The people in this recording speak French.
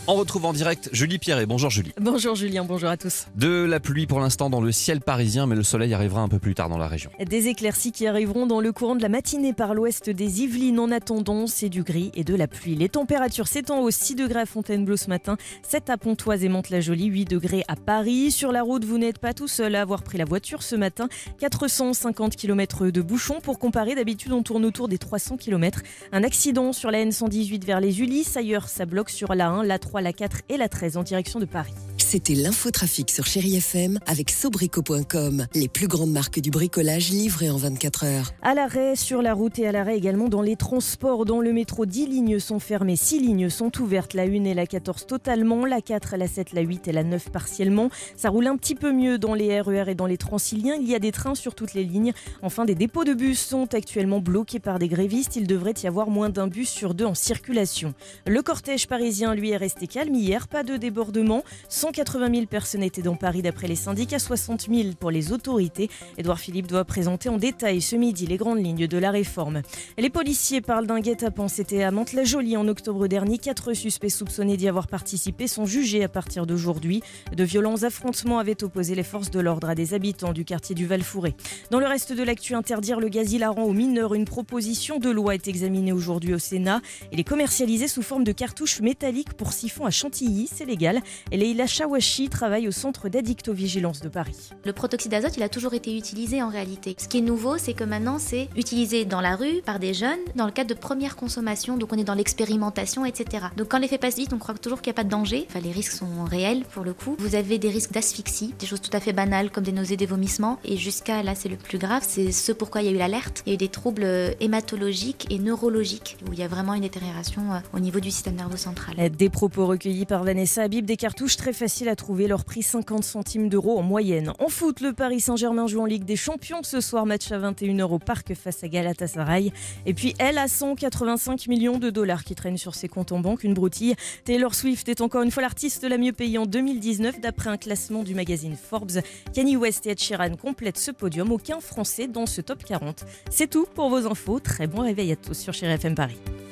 On retrouve en direct Julie Pierret. Bonjour Julie. Bonjour Julien, bonjour à tous. De la pluie pour l'instant dans le ciel parisien, mais le soleil arrivera un peu plus tard dans la région. Des éclaircies qui arriveront dans le courant de la matinée par l'ouest des Yvelines. En attendant, c'est du gris et de la pluie. Les températures s'étendent au 6 degrés à Fontainebleau ce matin, 7 à Pontoise et Mantes-la-Jolie, 8 degrés à Paris. Sur la route, vous n'êtes pas tout seul à avoir pris la voiture ce matin. 450 km de bouchons. Pour comparer, d'habitude on tourne autour des 300 km. Un accident sur la N118 vers les Ulysses. Ailleurs, ça bloque sur la 1, la 3, la 4 et la 13 en direction de Paris. C'était l'infotrafic sur Chéri FM avec Sobrico.com. Les plus grandes marques du bricolage livrées en 24 heures. À l'arrêt sur la route et à l'arrêt également dans les transports. Dans le métro, 10 lignes sont fermées, 6 lignes sont ouvertes. La 1 et la 14 totalement, la 4, la 7, la 8 et la 9 partiellement. Ça roule un petit peu mieux dans les RER et dans les Transiliens. Il y a des trains sur toutes les lignes. Enfin, des dépôts de bus sont actuellement bloqués par des grévistes. Il devrait y avoir moins d'un bus sur 2 en circulation. Le cortège parisien, lui, est resté calme hier. Pas de débordement. 180 000 personnes étaient dans Paris d'après les syndicats, 60 000 pour les autorités. Édouard Philippe doit présenter en détail ce midi les grandes lignes de la réforme. Les policiers parlent d'un guet-apens. C'était à Mantes-la-Jolie en octobre dernier. 4 suspects soupçonnés d'y avoir participé sont jugés à partir d'aujourd'hui. De violents affrontements avaient opposé les forces de l'ordre à des habitants du quartier du Val-Fouré. Dans le reste de l'actu, interdire le gaz hilarant aux mineurs. Une proposition de loi est examinée aujourd'hui au Sénat. Il est commercialisé sous forme de cartouches métalliques pour siphon à Chantilly. C'est légal. Et Leïla Chawachi travaille au centre d'addictovigilance de Paris. Le protoxyde d'azote, il a toujours été utilisé en réalité. Ce qui est nouveau, c'est que maintenant, c'est utilisé dans la rue par des jeunes dans le cadre de première consommation. Donc on est dans l'expérimentation, etc. Donc quand l'effet passe vite, on croit toujours qu'il n'y a pas de danger. Enfin, les risques sont réels pour le coup. Vous avez des risques d'asphyxie, des choses tout à fait banales comme des nausées, des vomissements. Et jusqu'à là, c'est le plus grave. C'est ce pourquoi il y a eu l'alerte. Il y a eu des troubles hématologiques et neurologiques où il y a vraiment une détérioration au niveau du système nerveux central. Des propos recueillis par Vanessa Habib, des cartouches très faciles à trouver, leur prix 50 centimes d'euros en moyenne. En foot, le Paris Saint-Germain joue en Ligue des Champions ce soir, match à 21h au Parc face à Galatasaray. Et puis elle a 185 millions de dollars qui traînent sur ses comptes en banque, une broutille. Taylor Swift est encore une fois l'artiste la mieux payée en 2019 d'après un classement du magazine Forbes. Kanye West et Ed Sheeran complètent ce podium, aucun Français dans ce top 40. C'est tout pour vos infos, très bon réveil à tous sur Chéri FM Paris.